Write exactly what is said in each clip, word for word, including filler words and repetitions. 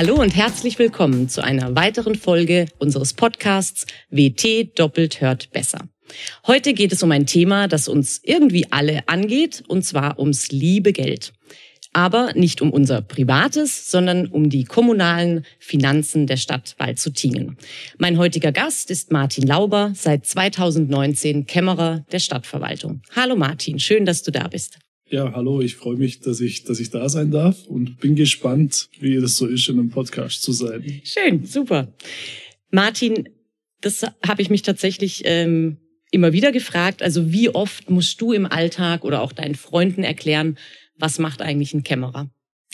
Hallo und herzlich willkommen zu einer weiteren Folge unseres Podcasts W T doppelt hört besser. Heute geht es um ein Thema, das uns irgendwie alle angeht, und zwar ums liebe Geld. Aber nicht um unser privates, sondern um die kommunalen Finanzen der Stadt Waldshutingen. Mein heutiger Gast ist Martin Lauber, seit zweitausendneunzehn Kämmerer der Stadtverwaltung. Hallo Martin, schön, dass du da bist. Ja, hallo, ich freue mich, dass ich, dass ich da sein darf und bin gespannt, wie das so ist, in einem Podcast zu sein. Schön, super. Martin, das habe ich mich tatsächlich ähm, immer wieder gefragt. Also wie oft musst du im Alltag oder auch deinen Freunden erklären, was macht eigentlich ein Kämmerer?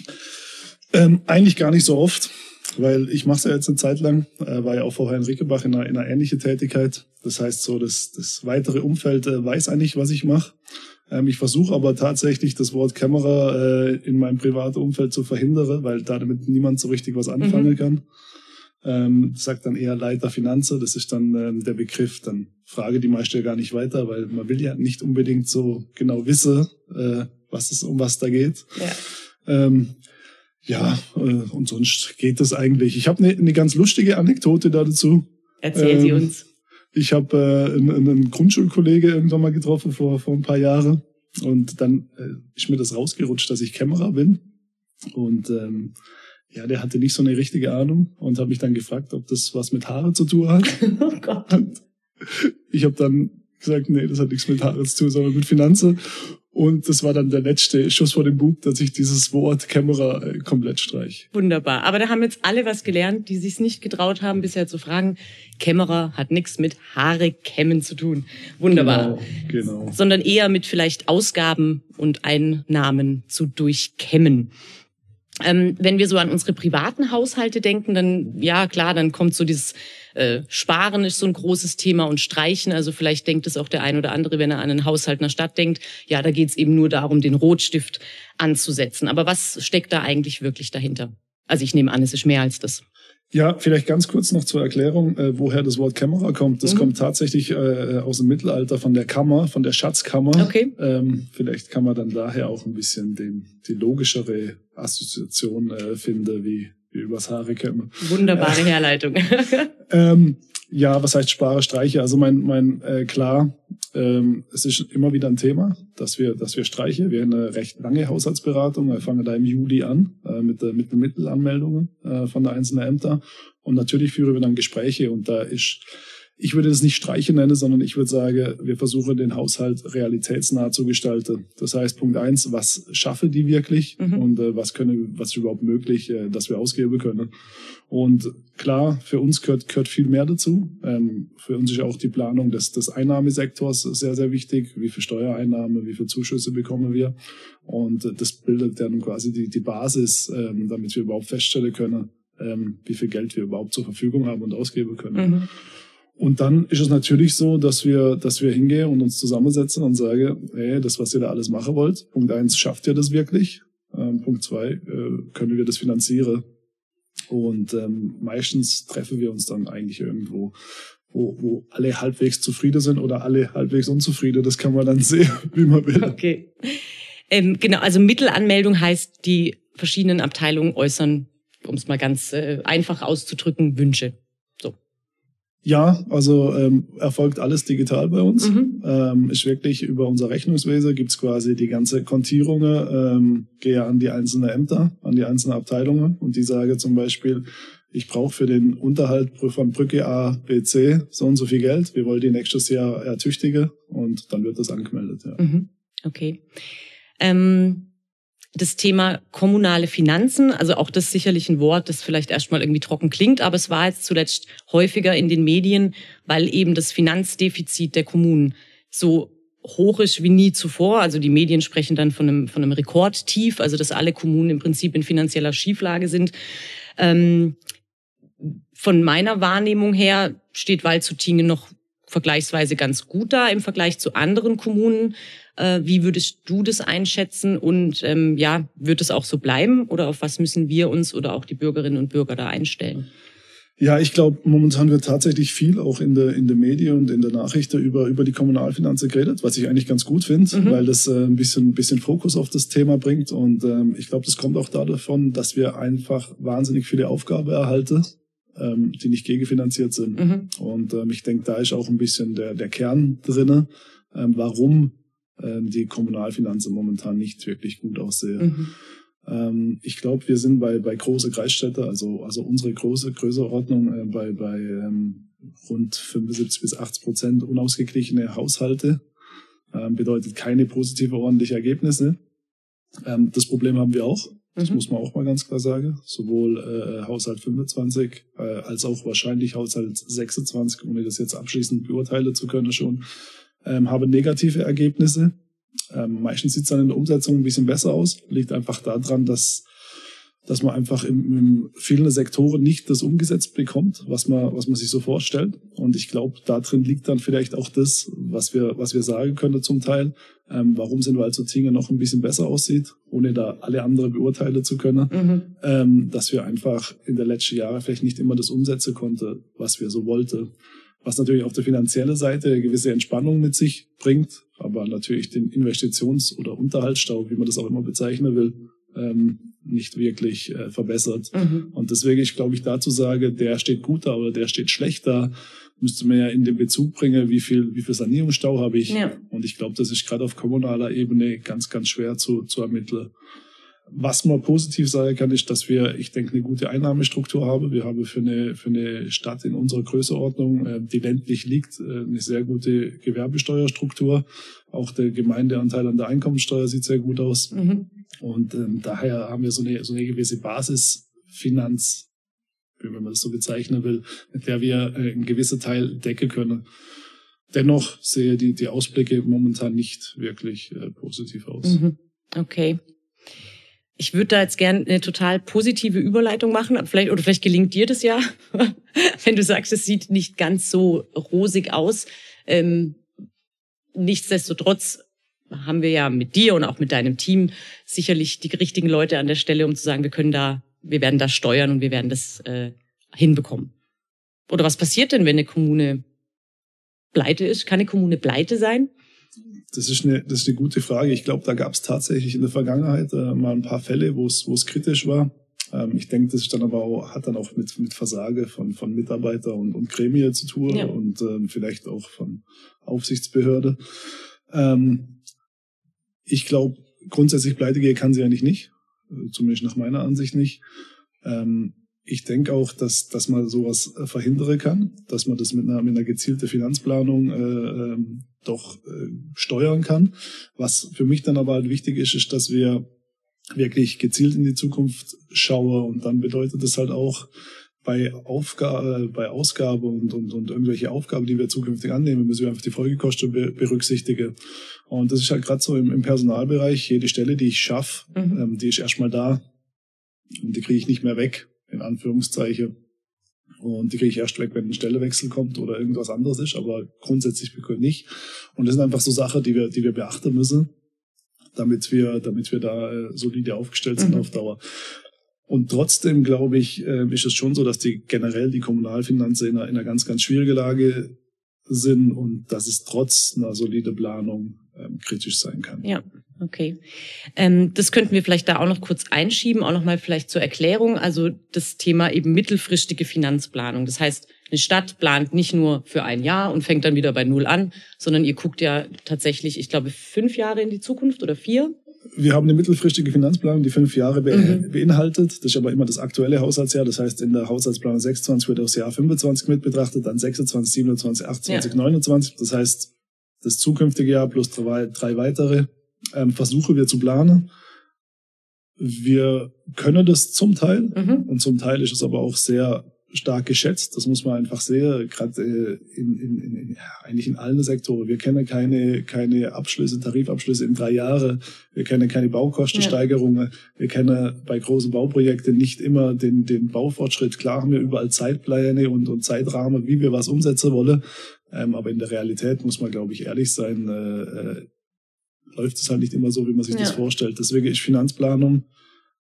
Ähm, eigentlich gar nicht so oft, weil ich mache es ja jetzt eine Zeit lang, äh, war ja auch vorher in Rickenbach in einer, in einer ähnlichen Tätigkeit. Das heißt so, das, das weitere Umfeld äh, weiß eigentlich, was ich mache. Ähm, ich versuche aber tatsächlich das Wort Kämmerer äh, in meinem privaten Umfeld zu verhindern, weil da damit niemand so richtig was anfangen mhm. kann. Ähm, sagt dann eher Leiter Finanzen, das ist dann ähm, der Begriff. Dann frage die meiste ja gar nicht weiter, weil man will ja nicht unbedingt so genau wissen, äh, was es um was da geht. Ja, ähm, ja äh, und sonst geht das eigentlich. Ich habe eine ne ganz lustige Anekdote da dazu. Erzähl ähm, sie uns. Ich habe äh, einen, einen Grundschulkollege irgendwann mal getroffen vor vor ein paar Jahren und dann äh, ist mir das rausgerutscht, dass ich Kämmerer bin und ähm, ja, der hatte nicht so eine richtige Ahnung und habe mich dann gefragt, ob das was mit Haare zu tun hat. Oh Gott. Und ich habe dann gesagt, nee, das hat nichts mit Haare zu tun, sondern mit Finanzen. Und das war dann der letzte Schuss vor dem Bug, dass ich dieses Wort Kämmerer äh, komplett streich. Wunderbar. Aber da haben jetzt alle was gelernt, die sich nicht getraut haben, bisher zu fragen. Kämmerer hat nichts mit Haare kämmen zu tun. Wunderbar. Genau, genau. Sondern eher mit vielleicht Ausgaben und Einnahmen zu durchkämmen. Ähm, wenn wir so an unsere privaten Haushalte denken, dann, ja klar, dann kommt so dieses äh, Sparen ist so ein großes Thema und Streichen. Also vielleicht denkt es auch der ein oder andere, wenn er an einen Haushalt einer Stadt denkt. Ja, da geht es eben nur darum, den Rotstift anzusetzen. Aber was steckt da eigentlich wirklich dahinter? Also ich nehme an, es ist mehr als das. Ja, vielleicht ganz kurz noch zur Erklärung, äh, woher das Wort Kämmerer kommt. Das mhm. kommt tatsächlich äh, aus dem Mittelalter von der Kammer, von der Schatzkammer. Okay. Ähm, vielleicht kann man dann daher auch ein bisschen den, die logischere Assoziation äh, finden, wie, wie übers Haare kämmen. Wunderbare äh, Herleitung. ähm, ja, was heißt Spare, Streiche? Also mein, mein äh, klar, ähm, es ist immer wieder ein Thema, dass wir, dass wir streichen. Wir haben eine recht lange Haushaltsberatung. Wir fangen da im Juli an äh, mit, äh, mit den Mittelanmeldungen äh, von der einzelnen Ämter. Und natürlich führen wir dann Gespräche. Und da ist, ich würde das nicht Streiche nennen, sondern ich würde sagen, wir versuchen den Haushalt realitätsnah zu gestalten. Das heißt, Punkt eins, was schaffen die wirklich mhm. und äh, was können, was ist überhaupt möglich, äh, dass wir ausgeben können. Und klar, für uns gehört, gehört viel mehr dazu. Ähm, für uns ist auch die Planung des, des Einnahmesektors sehr, sehr wichtig. Wie viel Steuereinnahmen, wie viel Zuschüsse bekommen wir? Und äh, das bildet dann quasi die, die Basis, ähm, damit wir überhaupt feststellen können, ähm, wie viel Geld wir überhaupt zur Verfügung haben und ausgeben können. Mhm. Und dann ist es natürlich so, dass wir, dass wir hingehen und uns zusammensetzen und sagen, hey, das, was ihr da alles machen wollt, Punkt eins, schafft ihr das wirklich? Ähm, Punkt zwei, äh, können wir das finanzieren? Und ähm, meistens treffen wir uns dann eigentlich irgendwo, wo, wo alle halbwegs zufrieden sind oder alle halbwegs unzufrieden. Das kann man dann sehen, wie man will. Okay. Ähm, genau, also Mittelanmeldung heißt, die verschiedenen Abteilungen äußern, um es mal ganz äh, einfach auszudrücken, Wünsche. So. Ja, also ähm, erfolgt alles digital bei uns. Mhm. Ähm, ist wirklich über unser Rechnungswesen gibt's quasi die ganze Kontierungen, ähm, gehe an die einzelnen Ämter, an die einzelnen Abteilungen und die sage zum Beispiel, ich brauche für den Unterhalt von Brücke A, B, C so und so viel Geld. Wir wollen die nächstes Jahr ertüchtigen und dann wird das angemeldet. Ja. Mhm. Okay. Ähm Das Thema kommunale Finanzen, also auch das sicherlich ein Wort, das vielleicht erstmal irgendwie trocken klingt, aber es war jetzt zuletzt häufiger in den Medien, weil eben das Finanzdefizit der Kommunen so hoch ist wie nie zuvor. Also die Medien sprechen dann von einem, von einem Rekordtief, also dass alle Kommunen im Prinzip in finanzieller Schieflage sind. Ähm, von meiner Wahrnehmung her steht Waldshutingen noch vergleichsweise ganz gut da im Vergleich zu anderen Kommunen. Äh, wie würdest du das einschätzen? Und ähm, ja, wird es auch so bleiben? Oder auf was müssen wir uns oder auch die Bürgerinnen und Bürger da einstellen? Ja, ich glaube, momentan wird tatsächlich viel auch in der in der Medien und in der Nachrichten über über die Kommunalfinanzen geredet, was ich eigentlich ganz gut finde, mhm. weil das äh, ein bisschen ein bisschen Fokus auf das Thema bringt. Und ähm, ich glaube, das kommt auch da davon, dass wir einfach wahnsinnig viele Aufgaben erhalten, ähm, die nicht gegenfinanziert sind. Mhm. Und ähm, ich denke, da ist auch ein bisschen der der Kern drinne, ähm, warum ähm, die Kommunalfinanzen momentan nicht wirklich gut aussehen. Mhm. Ich glaube, wir sind bei bei große Kreisstädte, also also unsere große Größenordnung äh, bei bei ähm, rund fünfundsiebzig bis achtzig Prozent unausgeglichene Haushalte, ähm, bedeutet keine positive ordentliche Ergebnisse. Ähm, das Problem haben wir auch, das mhm. muss man auch mal ganz klar sagen. Sowohl äh, Haushalt fünfundzwanzig äh, als auch wahrscheinlich Haushalt sechsundzwanzig, ohne das jetzt abschließend beurteilen zu können schon, ähm, haben negative Ergebnisse. Ähm, meistens sieht es dann in der Umsetzung ein bisschen besser aus. Liegt einfach daran, dass dass man einfach in, in vielen Sektoren nicht das umgesetzt bekommt, was man was man sich so vorstellt. Und ich glaube, da drin liegt dann vielleicht auch das, was wir was wir sagen können zum Teil, ähm, warum es in Waldshutingen noch ein bisschen besser aussieht, ohne da alle anderen beurteilen zu können, mhm. ähm, dass wir einfach in den letzten Jahren vielleicht nicht immer das umsetzen konnten, was wir so wollten. Was natürlich auf der finanziellen Seite eine gewisse Entspannung mit sich bringt, aber natürlich den Investitions- oder Unterhaltsstau, wie man das auch immer bezeichnen will, ähm, nicht wirklich äh, verbessert. Mhm. Und deswegen, ich glaube, ich dazu sage, der steht gut da oder der steht schlecht da, müsste man ja in den Bezug bringen, wie viel, wie viel Sanierungsstau habe ich. Ja. Und ich glaube, das ist gerade auf kommunaler Ebene ganz, ganz schwer zu, zu ermitteln. Was man positiv sagen kann, ist, dass wir, ich denke, eine gute Einnahmestruktur haben. Wir haben für eine, für eine Stadt in unserer Größenordnung, die ländlich liegt, eine sehr gute Gewerbesteuerstruktur. Auch der Gemeindeanteil an der Einkommensteuer sieht sehr gut aus. Mhm. Und ähm, daher haben wir so eine, so eine gewisse Basisfinanz, wenn man das so bezeichnen will, mit der wir äh, einen gewissen Teil decken können. Dennoch sehe die, die Ausblicke momentan nicht wirklich äh, positiv aus. Mhm. Okay. Ich würde da jetzt gerne eine total positive Überleitung machen, vielleicht oder vielleicht gelingt dir das ja, wenn du sagst, es sieht nicht ganz so rosig aus. Ähm, nichtsdestotrotz haben wir ja mit dir und auch mit deinem Team sicherlich die richtigen Leute an der Stelle, um zu sagen, wir können da, wir werden da steuern und wir werden das äh, hinbekommen. Oder was passiert denn, wenn eine Kommune pleite ist? Kann eine Kommune pleite sein? Das ist eine, das ist eine gute Frage. Ich glaube, da gab es tatsächlich in der Vergangenheit äh, mal ein paar Fälle, wo es, wo es kritisch war. Ähm, ich denke, das ist dann aber auch, hat dann auch mit, mit Versage von, von Mitarbeiter und, und Gremien zu tun ja. und ähm, vielleicht auch von Aufsichtsbehörde. Ähm, ich glaube, grundsätzlich pleite gehen kann sie eigentlich nicht. Äh, zumindest nach meiner Ansicht nicht. Ähm, Ich denke auch, dass dass man sowas verhindern kann, dass man das mit einer mit einer gezielten Finanzplanung äh, ähm, doch äh, steuern kann. Was für mich dann aber halt wichtig ist, ist, dass wir wirklich gezielt in die Zukunft schauen und dann bedeutet das halt auch bei Aufgabe, bei Ausgabe und und und irgendwelche Aufgaben, die wir zukünftig annehmen, müssen wir einfach die Folgekosten be- berücksichtigen. Und das ist halt gerade so im, im Personalbereich. Jede Stelle, die ich schaffe, mhm. ähm, die ist erstmal da und die kriege ich nicht mehr weg. In Anführungszeichen. Und die kriege ich erst weg, wenn ein Stellewechsel kommt oder irgendwas anderes ist, aber grundsätzlich nicht. Und das sind einfach so Sachen, die wir, die wir beachten müssen, damit wir, damit wir da äh, solide aufgestellt sind mhm. auf Dauer. Und trotzdem, glaube ich, äh, ist es schon so, dass die generell die Kommunalfinanzen in einer, in einer ganz, ganz schwierigen Lage sind und dass es trotz einer soliden Planung ähm, kritisch sein kann. Ja. Okay. Ähm, das könnten wir vielleicht da auch noch kurz einschieben, auch noch mal vielleicht zur Erklärung. Also das Thema eben mittelfristige Finanzplanung. Das heißt, eine Stadt plant nicht nur für ein Jahr und fängt dann wieder bei Null an, sondern ihr guckt ja tatsächlich, ich glaube, fünf Jahre in die Zukunft oder vier? Wir haben eine mittelfristige Finanzplanung, die fünf Jahre be- mhm. beinhaltet. Das ist aber immer das aktuelle Haushaltsjahr. Das heißt, in der Haushaltsplanung sechsundzwanzig wird das Jahr fünfundzwanzig mit betrachtet, dann sechsundzwanzig, siebenundzwanzig, achtundzwanzig, ja. neunundzwanzig. Das heißt, das zukünftige Jahr plus drei, drei weitere. Ähm, versuchen wir zu planen. Wir können das zum Teil mhm. und zum Teil ist es aber auch sehr stark geschätzt. Das muss man einfach sehen, gerade äh, in, in, in, ja, eigentlich in allen Sektoren. Wir kennen keine keine Abschlüsse, Tarifabschlüsse in drei Jahren. Wir kennen keine Baukostensteigerungen. Ja. Wir kennen bei großen Bauprojekten nicht immer den den Baufortschritt. Klar haben wir überall Zeitpläne und, und Zeitrahmen, wie wir was umsetzen wollen. Ähm, aber in der Realität muss man, glaube ich, ehrlich sein, äh, läuft es halt nicht immer so, wie man sich ja. das vorstellt. Deswegen ist Finanzplanung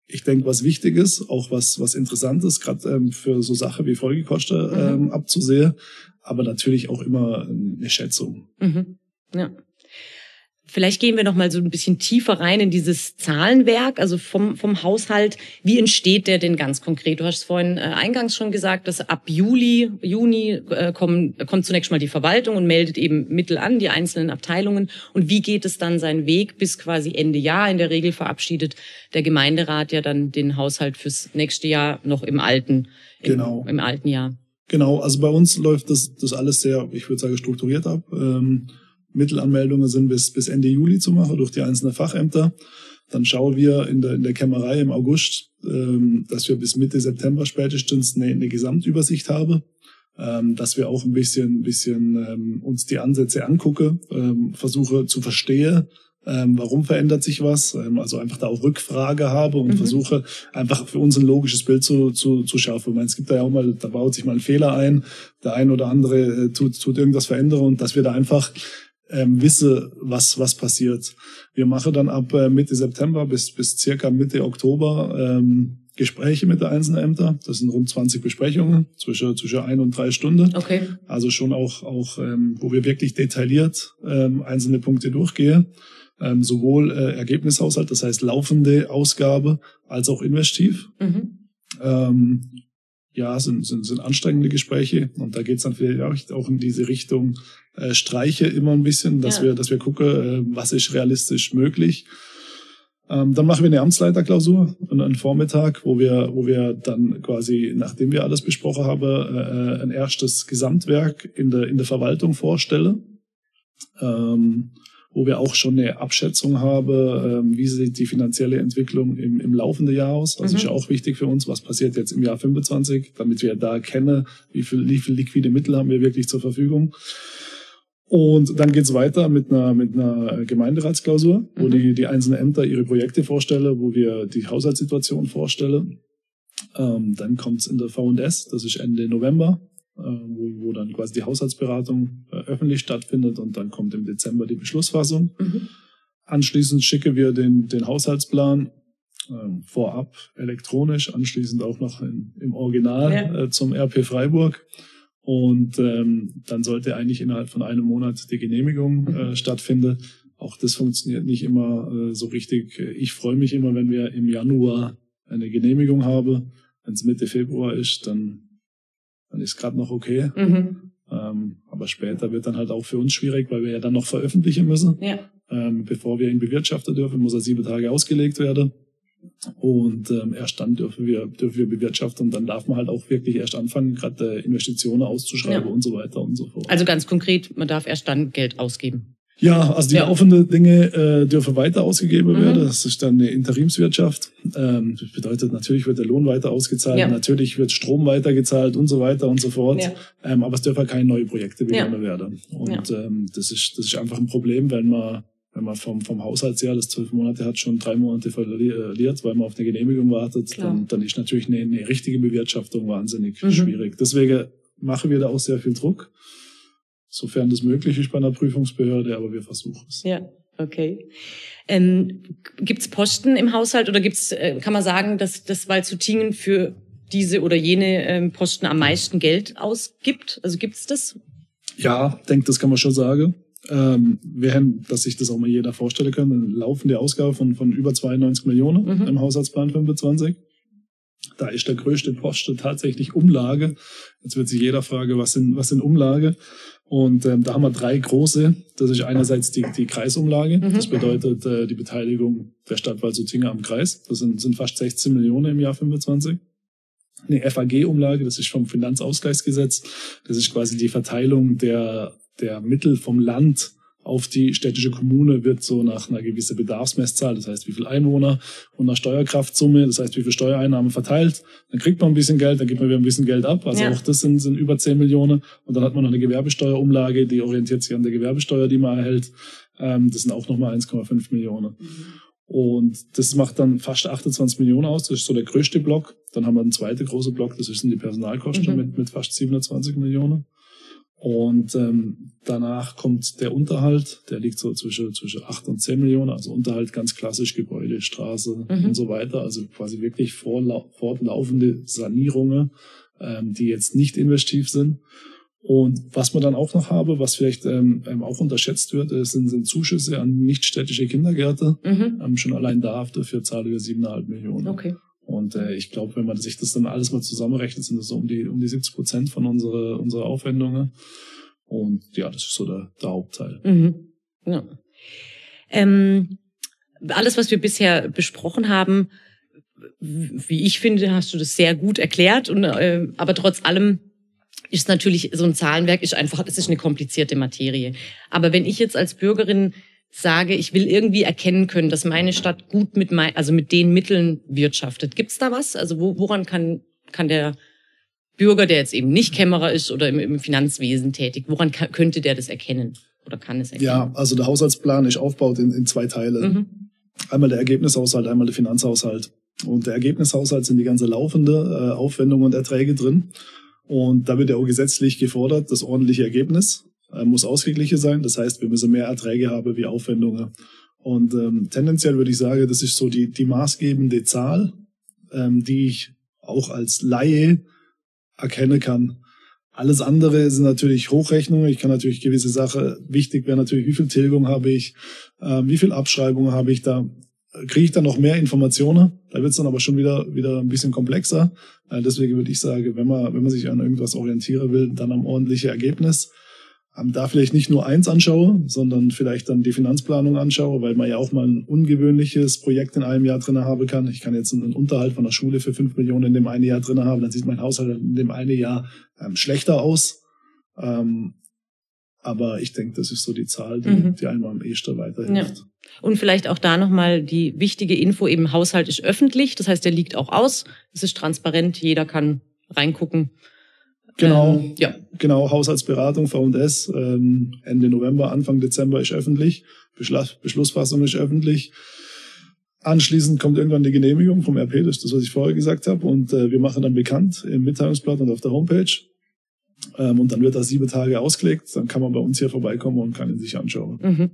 ich denke, was wichtig ist, auch was was interessant ist, gerade ähm, für so Sachen wie Folgekosten ähm, mhm. abzusehen, aber natürlich auch immer eine Schätzung. Mhm. Ja. Vielleicht gehen wir noch mal so ein bisschen tiefer rein in dieses Zahlenwerk, also vom vom Haushalt. Wie entsteht der denn ganz konkret? Du hast vorhin äh, eingangs schon gesagt, dass ab Juli, Juni äh, kommen, kommt zunächst mal die Verwaltung und meldet eben Mittel an, die einzelnen Abteilungen. Und wie geht es dann seinen Weg bis quasi Ende Jahr? In der Regel verabschiedet der Gemeinderat ja dann den Haushalt fürs nächste Jahr noch im alten, im, genau. im alten Jahr. Genau, also bei uns läuft das das alles sehr, ich würde sagen, strukturiert ab. Ähm, Mittelanmeldungen sind bis, bis Ende Juli zu machen durch die einzelnen Fachämter. Dann schauen wir in der, in der Kämmerei im August, ähm, dass wir bis Mitte September spätestens eine, eine Gesamtübersicht haben, ähm, dass wir auch ein bisschen, bisschen ähm, uns die Ansätze angucken, ähm, versuche zu verstehen, ähm, warum verändert sich was, ähm, also einfach da auch Rückfrage habe und mhm. versuche einfach für uns ein logisches Bild zu, zu, zu schaffen. Ich meine, es gibt da ja auch mal, da baut sich mal ein Fehler ein, der ein oder andere äh, tut, tut irgendwas verändern und dass wir da einfach Ähm, wisse, was was passiert. Wir machen dann ab äh, Mitte September bis bis circa Mitte Oktober ähm, Gespräche mit den einzelnen Ämtern. Das sind rund zwanzig Besprechungen zwischen zwischen ein und drei Stunden. Okay. Also schon auch auch ähm, wo wir wirklich detailliert ähm, einzelne Punkte durchgehen. Ähm, sowohl äh, Ergebnishaushalt, das heißt laufende Ausgabe, als auch investiv. Mhm. Ähm, Ja, sind, sind, sind anstrengende Gespräche und da geht's dann vielleicht auch in diese Richtung äh, Streiche immer ein bisschen, dass ja. wir, dass wir gucken, äh, was ist realistisch möglich. Ähm, dann machen wir eine Amtsleiterklausur, einen Vormittag, wo wir, wo wir dann quasi, nachdem wir alles besprochen haben, äh, ein erstes Gesamtwerk in der in der Verwaltung vorstellen. Ähm, wo wir auch schon eine Abschätzung haben, wie sieht die finanzielle Entwicklung im, im laufenden Jahr aus. Also mhm. ist ja auch wichtig für uns, was passiert jetzt im Jahr fünfundzwanzig, damit wir da kennen, wie viel, wie viel liquide Mittel haben wir wirklich zur Verfügung. Und dann geht's weiter mit einer, mit einer Gemeinderatsklausur, wo mhm. die, die einzelnen Ämter ihre Projekte vorstellen, wo wir die Haushaltssituation vorstellen. Ähm, dann kommt's in der V und S, das ist Ende November. Wo, wo dann quasi die Haushaltsberatung äh, öffentlich stattfindet und dann kommt im Dezember die Beschlussfassung. Mhm. Anschließend schicken wir den, den Haushaltsplan äh, vorab elektronisch, anschließend auch noch in, im Original ja. äh, zum R P Freiburg. Und ähm, dann sollte eigentlich innerhalb von einem Monat die Genehmigung mhm. äh, stattfinden. Auch das funktioniert nicht immer äh, so richtig. Ich freue mich immer, wenn wir im Januar eine Genehmigung haben. Wenn es Mitte Februar ist, dann dann ist gerade noch okay. Mhm. Ähm, aber später wird dann halt auch für uns schwierig, weil wir ja dann noch veröffentlichen müssen. Ja. Ähm, bevor wir ihn bewirtschaften dürfen, muss er sieben Tage ausgelegt werden. Und ähm, erst dann dürfen wir dürfen wir bewirtschaften und dann darf man halt auch wirklich erst anfangen, gerade äh, Investitionen auszuschreiben ja. und so weiter und so fort. Also ganz konkret, man darf erst dann Geld ausgeben. Ja, also die ja. laufenden Dinge äh, dürfen weiter ausgegeben mhm. werden. Das ist dann eine Interimswirtschaft. Ähm, das bedeutet, natürlich wird der Lohn weiter ausgezahlt, ja. natürlich wird Strom weitergezahlt und so weiter und so fort. Ja. Ähm, aber es dürfen keine neuen Projekte begonnen ja. werden. Und ja. ähm, das ist das ist einfach ein Problem, wenn man wenn man vom vom Haushaltsjahr, das zwölf Monate hat, schon drei Monate verliert, weil man auf eine Genehmigung wartet, dann, dann ist natürlich eine, eine richtige Bewirtschaftung wahnsinnig mhm. schwierig. Deswegen machen wir da auch sehr viel Druck. Sofern das möglich ist bei einer Prüfungsbehörde, aber wir versuchen es. Ja, okay. Ähm, gibt's Posten im Haushalt oder gibt's, äh, kann man sagen, dass das Waldshutingen für diese oder jene ähm, Posten am meisten Geld ausgibt? Also gibt's das? Ja, ich denke, das kann man schon sagen. Ähm, wir haben, dass sich das auch mal jeder vorstellen kann, eine laufende Ausgabe von, von über zweiundneunzig Millionen mhm. im Haushaltsplan fünfundzwanzig. Da ist der größte Posten tatsächlich Umlage. Jetzt wird sich jeder fragen, was sind, was sind Umlage? Und ähm, da haben wir drei große. Das ist einerseits die, die Kreisumlage. Mhm. Das bedeutet äh, die Beteiligung der Stadt Waldshutingen am Kreis. Das sind, sind fast sechzehn Millionen im Jahr fünfundzwanzig. Eine F A G-Umlage, das ist vom Finanzausgleichsgesetz. Das ist quasi die Verteilung der, der Mittel vom Land auf die städtische Kommune, wird so nach einer gewissen Bedarfsmesszahl, das heißt wie viel Einwohner und einer Steuerkraftsumme, das heißt wie viel Steuereinnahmen verteilt. Dann kriegt man ein bisschen Geld, dann gibt man wieder ein bisschen Geld ab. Also ja. auch das sind, sind über zehn Millionen. Und dann hat man noch eine Gewerbesteuerumlage, die orientiert sich an der Gewerbesteuer, die man erhält. Ähm, das sind auch nochmal eins Komma fünf Millionen. Mhm. Und das macht dann fast achtundzwanzig Millionen aus. Das ist so der größte Block. Dann haben wir einen zweiten großen Block, das sind die Personalkosten mhm. mit, mit fast siebenundzwanzig Millionen. Und ähm, danach kommt der Unterhalt, der liegt so zwischen, zwischen acht und zehn Millionen, also Unterhalt ganz klassisch, Gebäude, Straße mhm. und so weiter, also quasi wirklich vorla- fortlaufende Sanierungen, ähm, die jetzt nicht investiv sind. Und was man dann auch noch habe, was vielleicht ähm, auch unterschätzt wird, sind, sind Zuschüsse an nichtstädtische Kindergärten. Mhm. Ähm, schon allein dafür zahlen wir siebeneinhalb Millionen. Okay. Und äh, ich glaube, wenn man sich das dann alles mal zusammenrechnet, sind das so um die um die siebzig Prozent von unserer unserer Aufwendungen. Und ja, das ist so der, der Hauptteil. Mhm. Ja. Ähm, alles, was wir bisher besprochen haben, wie ich finde, hast du das sehr gut erklärt. Und äh, aber trotz allem ist natürlich so ein Zahlenwerk ist einfach, das ist eine komplizierte Materie. Aber wenn ich jetzt als Bürgerin sage, ich will irgendwie erkennen können, dass meine Stadt gut mit mein, also mit den Mitteln wirtschaftet, gibt's da was? Also wo, woran kann kann der Bürger, der jetzt eben nicht Kämmerer ist oder im, im Finanzwesen tätig, woran kann, könnte der das erkennen oder kann es erkennen? Ja, also der Haushaltsplan ist aufgebaut in, in zwei Teile. Mhm. Einmal der Ergebnishaushalt, einmal der Finanzhaushalt. Und der Ergebnishaushalt sind die ganze laufende äh, Aufwendungen und Erträge drin. Und da wird ja auch gesetzlich gefordert, das ordentliche Ergebnis äh, muss ausgeglichen sein. Das heißt, wir müssen mehr Erträge haben wie Aufwendungen. Und ähm, tendenziell würde ich sagen, das ist so die, die maßgebende Zahl, ähm, die ich auch als Laie erkennen kann. Alles andere sind natürlich Hochrechnungen. Ich kann natürlich gewisse Sachen, wichtig wäre natürlich, wie viel Tilgung habe ich, äh, wie viel Abschreibungen habe ich da. Kriege ich dann noch mehr Informationen, da wird es dann aber schon wieder wieder ein bisschen komplexer. Äh, deswegen würde ich sagen, wenn man wenn man sich an irgendwas orientieren will, dann am ordentlichen Ergebnis. Ähm, da vielleicht nicht nur eins anschaue, sondern vielleicht dann die Finanzplanung anschaue, weil man ja auch mal ein ungewöhnliches Projekt in einem Jahr drin haben kann. Ich kann jetzt einen Unterhalt von der Schule für fünf Millionen in dem einen Jahr drin haben, dann sieht mein Haushalt in dem einen Jahr ähm, schlechter aus. Ähm, aber ich denke, das ist so die Zahl, die, mhm. die einem am ehesten weiterhilft. Ja. Und vielleicht auch da nochmal die wichtige Info, eben Haushalt ist öffentlich, das heißt, der liegt auch aus, es ist transparent, jeder kann reingucken. Genau, ähm, ja. genau, Haushaltsberatung, V und S, ähm, Ende November, Anfang Dezember ist öffentlich, Beschluss, Beschlussfassung ist öffentlich. Anschließend kommt irgendwann die Genehmigung vom R P, das ist das, was ich vorher gesagt habe, und äh, wir machen dann bekannt im Mitteilungsblatt und auf der Homepage. Ähm, und dann wird das sieben Tage ausgelegt, dann kann man bei uns hier vorbeikommen und kann ihn sich anschauen. Mhm.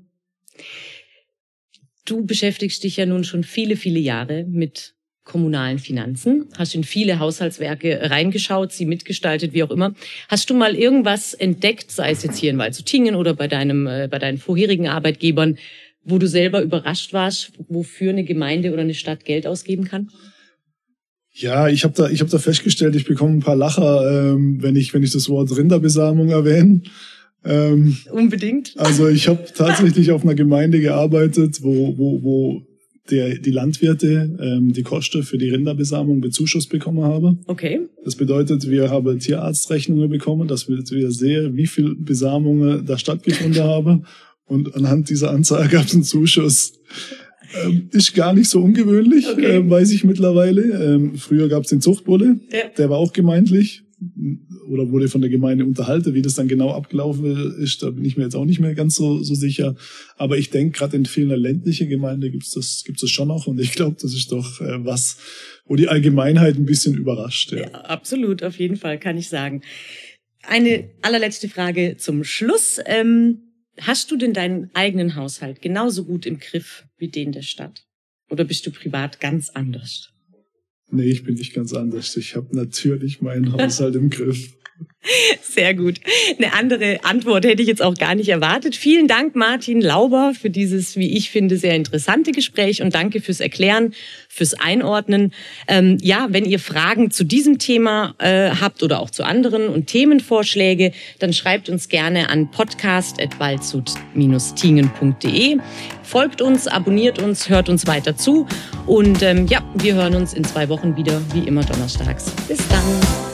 Du beschäftigst dich ja nun schon viele, viele Jahre mit kommunalen Finanzen, hast in viele Haushaltswerke reingeschaut, sie mitgestaltet, wie auch immer. Hast du mal irgendwas entdeckt, sei es jetzt hier in Waldshutingen oder bei deinem, äh, bei deinen vorherigen Arbeitgebern, wo du selber überrascht warst, wofür eine Gemeinde oder eine Stadt Geld ausgeben kann? Ja, ich habe da, ich habe da festgestellt, ich bekomme ein paar Lacher, ähm, wenn ich, wenn ich das Wort Rinderbesamung erwähne. Ähm, Unbedingt. Also ich habe tatsächlich auf einer Gemeinde gearbeitet, wo, wo, wo der, die Landwirte ähm, die Kosten für die Rinderbesamung bezuschusst bekommen haben. Okay. Das bedeutet, wir haben Tierarztrechnungen bekommen, dass wir, wir sehen, wie viel Besamungen da stattgefunden haben. Und anhand dieser Anzahl gab es einen Zuschuss. Ähm, ist gar nicht so ungewöhnlich, okay. äh, weiß ich mittlerweile. Ähm, früher gab es den Zuchtbulle, ja. Der war auch gemeindlich oder wurde von der Gemeinde unterhalten. Wie das dann genau abgelaufen ist, da bin ich mir jetzt auch nicht mehr ganz so, so sicher. Aber ich denke, gerade in vielen ländlichen Gemeinden gibt's das, gibt's das schon noch. Und ich glaube, das ist doch äh, was, wo die Allgemeinheit ein bisschen überrascht. Ja. Ja, absolut, auf jeden Fall, kann ich sagen. Eine allerletzte Frage zum Schluss. Ähm, hast du denn deinen eigenen Haushalt genauso gut im Griff wie den der Stadt? Oder bist du privat ganz anders? Nee, ich bin nicht ganz anders. Ich habe natürlich meinen Haushalt im Griff. Sehr gut. Eine andere Antwort hätte ich jetzt auch gar nicht erwartet. Vielen Dank, Martin Lauber, für dieses, wie ich finde, sehr interessante Gespräch und danke fürs Erklären, fürs Einordnen. Ähm, ja, wenn ihr Fragen zu diesem Thema äh, habt oder auch zu anderen und Themenvorschläge, dann schreibt uns gerne an podcast at waldshut Bindestrich tingen punkt de. Folgt uns, abonniert uns, hört uns weiter zu und ähm, ja, wir hören uns in zwei Wochen wieder, wie immer donnerstags. Bis dann.